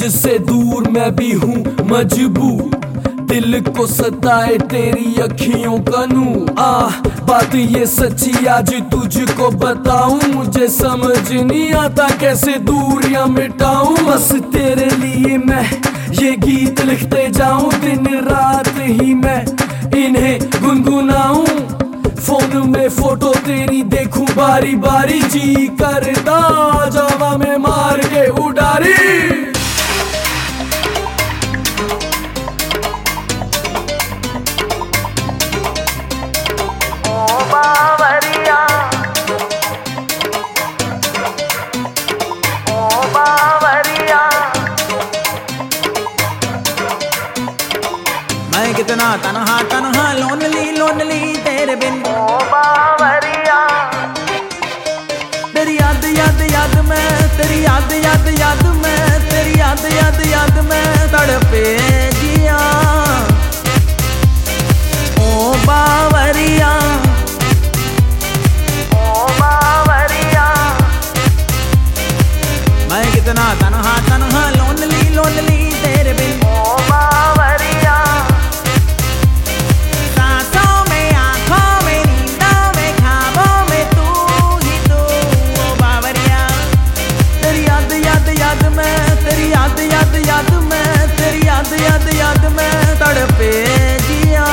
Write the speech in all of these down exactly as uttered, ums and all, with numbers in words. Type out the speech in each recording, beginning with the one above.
तुझसे दूर मैं भी हूँ मजबूर, दिल को सताए तेरी अखियों का नूर। आ बात ये सच्ची आज तुझको बताऊं, मुझे समझ नहीं आता कैसे दूरियां मिटाऊं। बस तेरे लिए मैं ये गीत लिखते जाऊं, दिन रात ही मैं इन्हें गुनगुनाऊं। फोन में फोटो तेरी देखूं बारी बारी, जी करता जावा में मार के उडारी। मैं कितना तन्हा तन्हा लोनली लोनली तेरे बिन ओ बावरिया। तेरी याद याद याद में, तेरी याद याद याद में, तेरी याद याद याद में तड़पे जिया ओ बावरिया, ओ बावरिया। मैं कितना तन्हा तन्हा लोनली लोनली तेरे बिन ओ बावरिया। याद याद में तड़पे जिया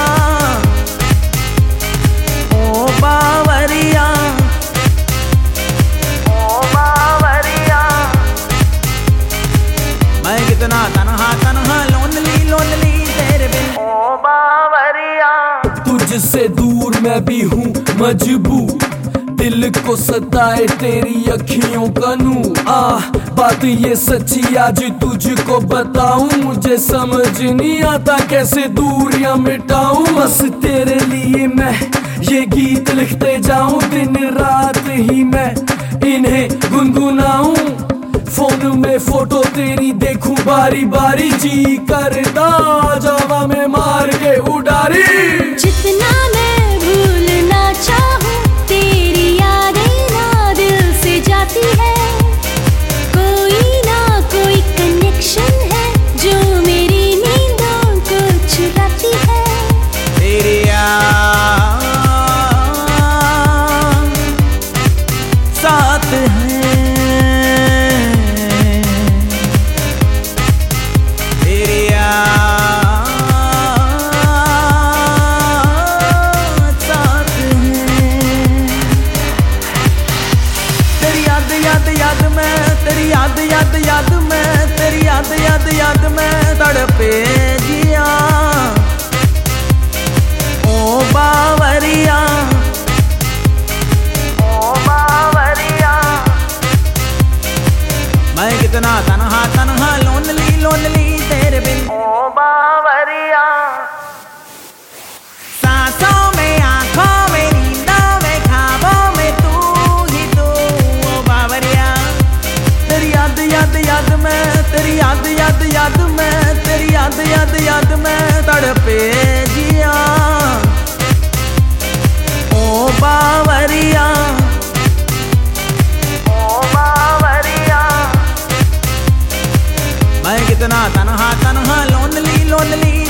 ओ बावरिया, ओ बावरिया। मैं कितना तन्हा तन्हा लोनली लोनली तेरे बिन ओ बावरिया। तुझसे दूर मैं भी हूँ मजबूर, दिल को सताए तेरी अखियों का नूर। आ बात ये सच्ची आज तुझको बताऊं, मुझे समझ नहीं आता कैसे दूरियां मिटाऊं। बस तेरे लिए मैं ये गीत लिखते जाऊं, दिन रात ही मैं इन्हें गुनगुनाऊं। फोन में फोटो तेरी देखूं बारी बारी, जी करता जावा में मार के उडारी। जितना मैं भूलना चाहूं तेरी यादें ना दिल से जाती है। कोई ना कोई कनेक्शन है जो मेरी नींदों को चुराती है। तेरी याद साथ है, तेरी याद साथ है। तेरी याद याद याद में, तेरी याद याद याद में, तेरी याद याद याद में तड़पे जिया ओ बावरिया, ओ बावरिया। मैं कितना तन्हा तन्हा लोनली लोनली तेरे बिन ओ बावरिया। सांसों में आंखों में नींदों में ख्वाबों में तू ही तू ओ बावरिया। तेरी याद याद याद में, तेरी याद याद याद में, तेरी याद याद याद में तड़पे जिया ओ बावरिया, ओ बावरिया। मैं कितना तन्हा तन्हा लोनली लोनली